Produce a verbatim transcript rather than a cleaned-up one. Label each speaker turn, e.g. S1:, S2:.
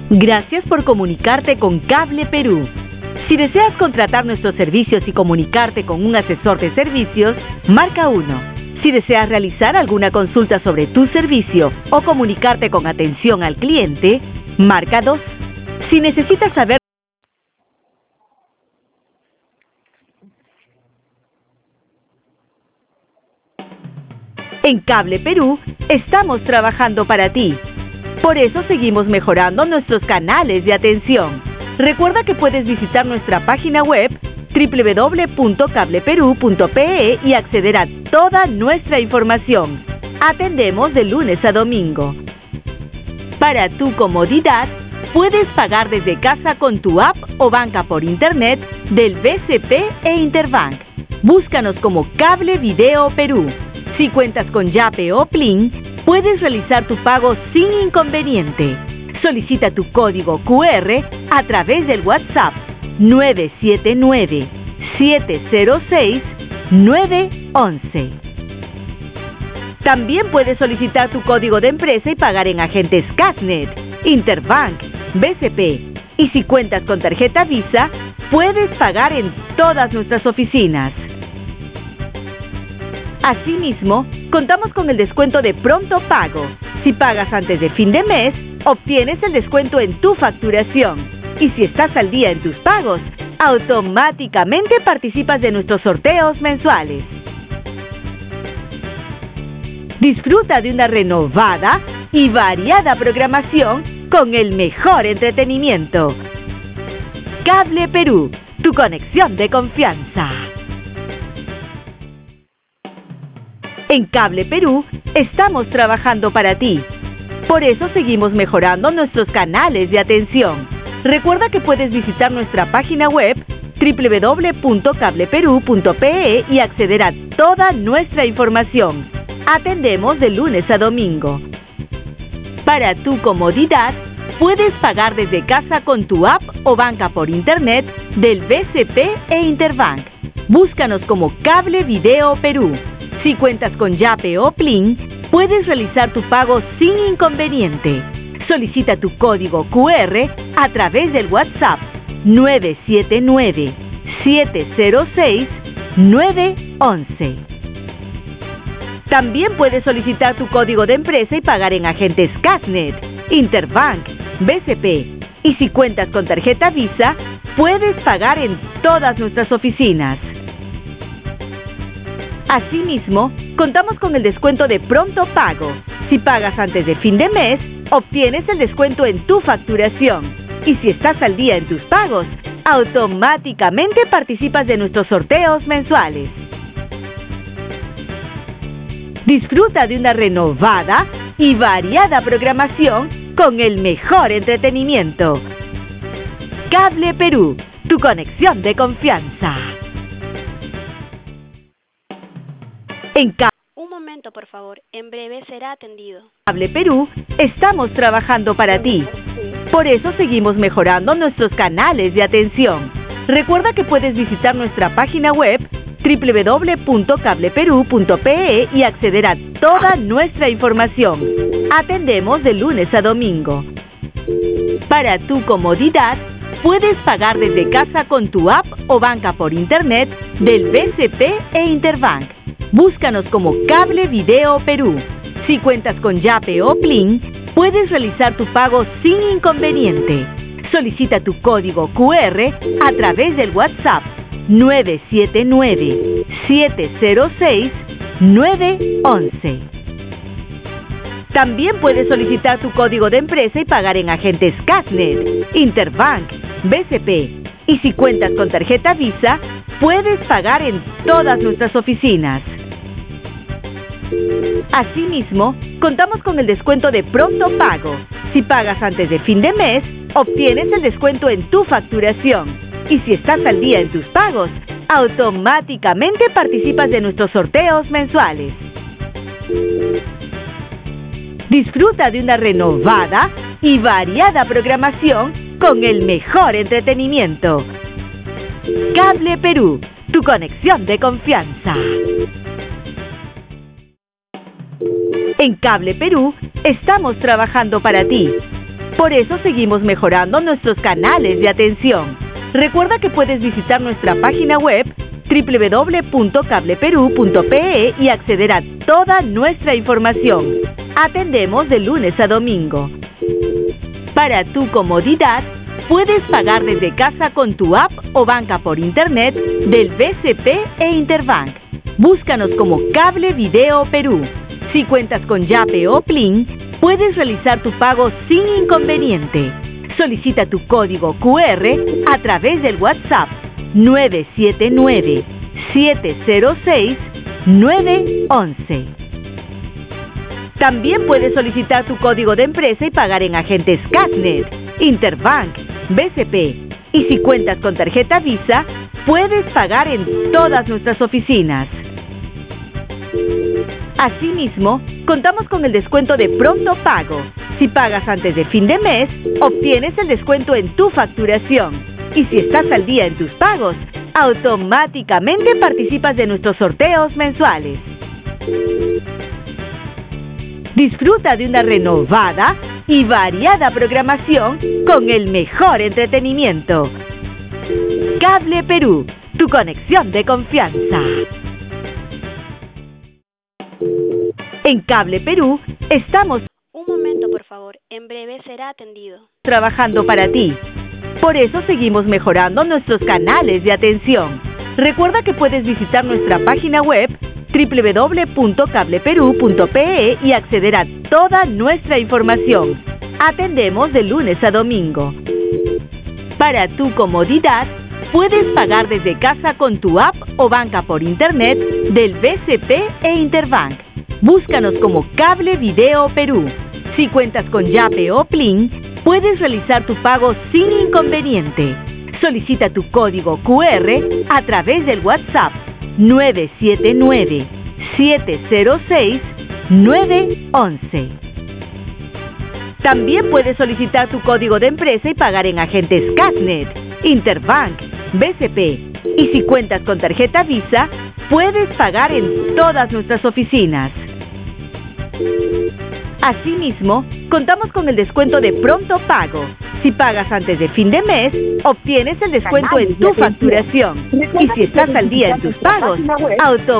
S1: Gracias por comunicarte con Cable Perú. Si deseas contratar nuestros servicios y comunicarte con un asesor de servicios, marca uno. Si deseas realizar alguna consulta sobre tu servicio o comunicarte con atención al cliente, marca dos. Si necesitas saber En Cable Perú, estamos trabajando para ti. Por eso seguimos mejorando nuestros canales de atención. Recuerda que puedes visitar nuestra página web doble u doble u doble u punto cable perú punto pe e y acceder a toda nuestra información. Atendemos de lunes a domingo. Para tu comodidad, puedes pagar desde casa con tu app o banca por internet del B C P e Interbank. Búscanos como Cable Video Perú. Si cuentas con Yape o Plin, puedes realizar tu pago sin inconveniente. Solicita tu código cu erre a través del WhatsApp nueve siete nueve, siete cero seis, nueve once. También puedes solicitar tu código de empresa y pagar en agentes Casnet, Interbank, B C P. Y si cuentas con tarjeta Visa, puedes pagar en todas nuestras oficinas. Asimismo, contamos con el descuento de pronto pago. Si pagas antes de fin de mes, obtienes el descuento en tu facturación. Y si estás al día en tus pagos, automáticamente participas de nuestros sorteos mensuales. Disfruta de una renovada y variada programación con el mejor entretenimiento. Cable Perú, tu conexión de confianza. En Cable Perú, estamos trabajando para ti. Por eso seguimos mejorando nuestros canales de atención. Recuerda que puedes visitar nuestra página web doble u doble u doble u punto cable perú punto pe e y acceder a toda nuestra información. Atendemos de lunes a domingo. Para tu comodidad, puedes pagar desde casa con tu app o banca por internet del B C P e Interbank. Búscanos como Cable Video Perú. Si cuentas con Yape o Plin, puedes realizar tu pago sin inconveniente. Solicita tu código cu erre a través del WhatsApp nueve siete nueve, siete cero seis, nueve once. También puedes solicitar tu código de empresa y pagar en agentes Casnet, Interbank, B C P. Y si cuentas con tarjeta Visa, puedes pagar en todas nuestras oficinas. Asimismo, contamos con el descuento de pronto pago. Si pagas antes de fin de mes, obtienes el descuento en tu facturación. Y si estás al día en tus pagos, automáticamente participas de nuestros sorteos mensuales. Disfruta de una renovada y variada programación con el mejor entretenimiento. Cable Perú, tu conexión de confianza. En Cable
S2: Un momento, por favor. En breve será atendido.
S1: Cable Perú, estamos trabajando para ti. Por eso seguimos mejorando nuestros canales de atención. Recuerda que puedes visitar nuestra página web doble u doble u doble u punto cable perú punto pe e y acceder a toda nuestra información. Atendemos de lunes a domingo. Para tu comodidad, puedes pagar desde casa con tu app o banca por internet del B C P e Interbank. Búscanos como Cable Video Perú. Si cuentas con Yape o Plin, puedes realizar tu pago sin inconveniente. Solicita tu código cu erre a través del WhatsApp nueve siete nueve, siete cero seis, nueve once. También puedes solicitar tu código de empresa y pagar en agentes Casnet, Interbank, B C P. Y si cuentas con tarjeta Visa, puedes pagar en todas nuestras oficinas. Asimismo, contamos con el descuento de pronto pago. Si pagas antes de fin de mes, obtienes el descuento en tu facturación. Y si estás al día en tus pagos, automáticamente participas de nuestros sorteos mensuales. Disfruta de una renovada y variada programación con el mejor entretenimiento. Cable Perú, tu conexión de confianza. En Cable Perú, estamos trabajando para ti. Por eso seguimos mejorando nuestros canales de atención. Recuerda que puedes visitar nuestra página web doble u doble u doble u punto cable perú punto pe e y acceder a toda nuestra información. Atendemos de lunes a domingo. Para tu comodidad, puedes pagar desde casa con tu app o banca por internet del B C P e Interbank. Búscanos como Cable Video Perú. Si cuentas con Yape o Plin, puedes realizar tu pago sin inconveniente. Solicita tu código cu erre a través del WhatsApp nueve siete nueve, siete cero seis, nueve uno uno. También puedes solicitar tu código de empresa y pagar en agentes Casnet, Interbank, B C P. Y si cuentas con tarjeta Visa, puedes pagar en todas nuestras oficinas. Asimismo, contamos con el descuento de pronto pago. Si pagas antes de fin de mes, obtienes el descuento en tu facturación. Y si estás al día en tus pagos, automáticamente participas de nuestros sorteos mensuales. Disfruta de una renovada y variada programación con el mejor entretenimiento. Cable Perú, tu conexión de confianza. En Cable Perú estamos
S2: Un momento, por favor. En breve será atendido.
S1: trabajando para ti. Por eso seguimos mejorando nuestros canales de atención. Recuerda que puedes visitar nuestra página web doble u doble u doble u punto cable perú punto pe e y acceder a toda nuestra información. Atendemos de lunes a domingo. Para tu comodidad, puedes pagar desde casa con tu app o banca por internet del B C P e Interbank. Búscanos como Cable Video Perú. Si cuentas con Yape o Plin, puedes realizar tu pago sin inconveniente. Solicita tu código cu erre a través del WhatsApp nueve siete nueve, siete cero seis, nueve uno uno. También puedes solicitar tu código de empresa y pagar en agentes Casnet, Interbank, B C P. Y si cuentas con tarjeta Visa, puedes pagar en todas nuestras oficinas. Asimismo, contamos con el descuento de pronto pago. Si pagas antes de fin de mes, obtienes el descuento en tu facturación. Y si estás al día en tus pagos, auto